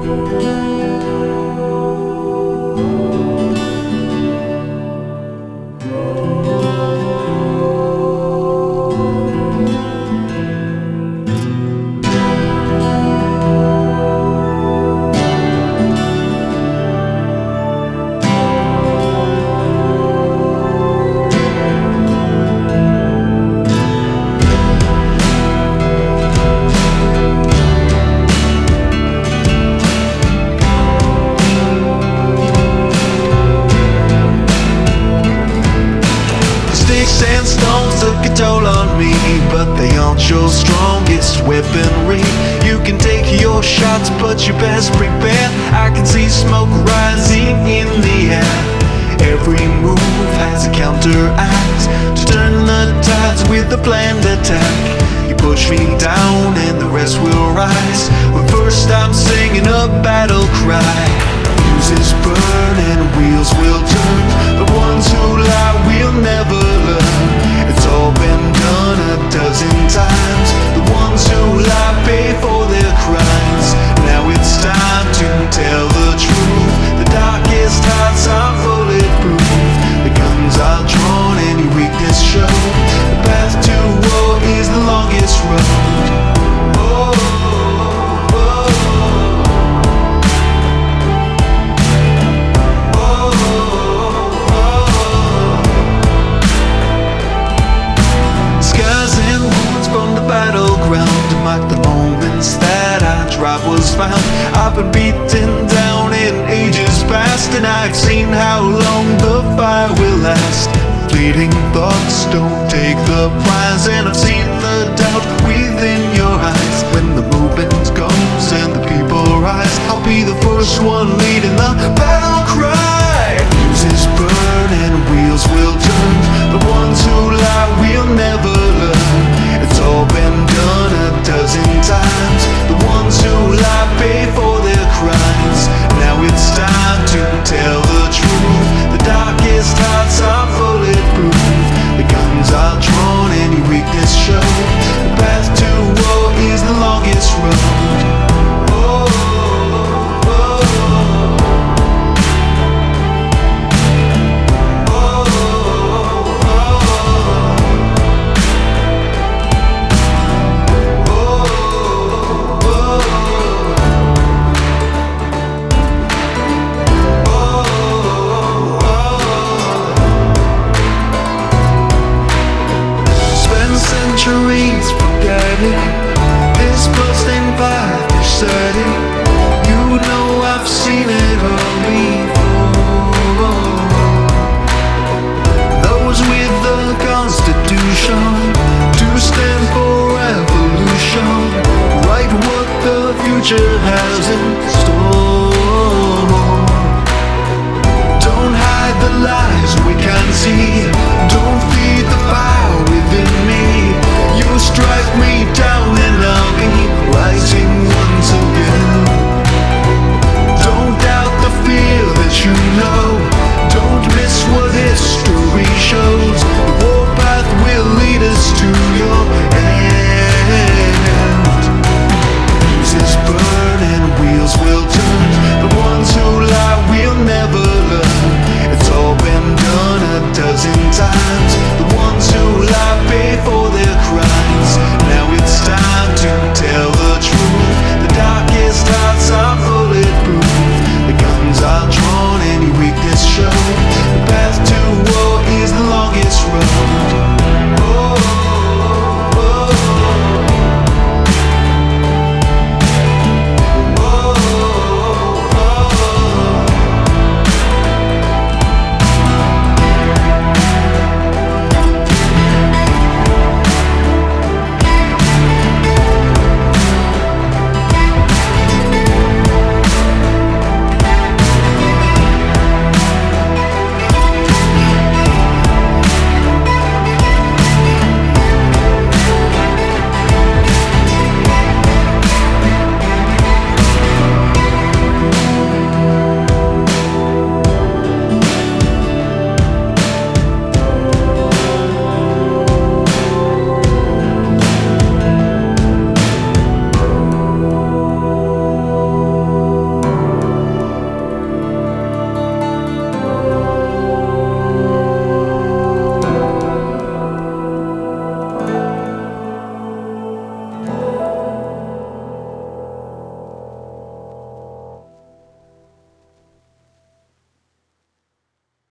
And stones took a toll on me, but they aren't your strongest weaponry. You can take your shots, but you best prepare. I can see smoke rising in the air. Every move has a counteract to turn the tides with a planned attack. You push me down and the rest will rise, but first I'm singing a battle cry. Fuses burn and wheels will turn. The ones who lie will never learn. It's all been done a dozen times. The ones who lie pay for their crimes. Now it's time to tell the truth. The darkest hearts are bulletproof. The guns are drawn and your weakness show. The path to war is the longest road. Oh, battleground to mark the moments that our drive was found. I've been beaten down in ages past, and I've seen how long the fire will last. Fleeting thoughts don't take the prize, and I've seen the doubt within your eyes. When the movement goes and the people rise, I'll be the first one leading the battle cry. Fuses burn and wheels will turn. The ones who lie will never learn. It's all been done a dozen times. The ones who lie pay for their crimes. Now it's time to tell the truth. The darkest hearts are bulletproof. The guns are drawn and your weakness show. The path to war is the longest road. Centuries forgetting this bloodstained path you're setting. You know I've seen it all before. Those with the Constitution to stand for evolution, write what the future has in store. Don't hide the lies we can't see. Don't feed the fire within me. You strike me down and I'll be rising once again.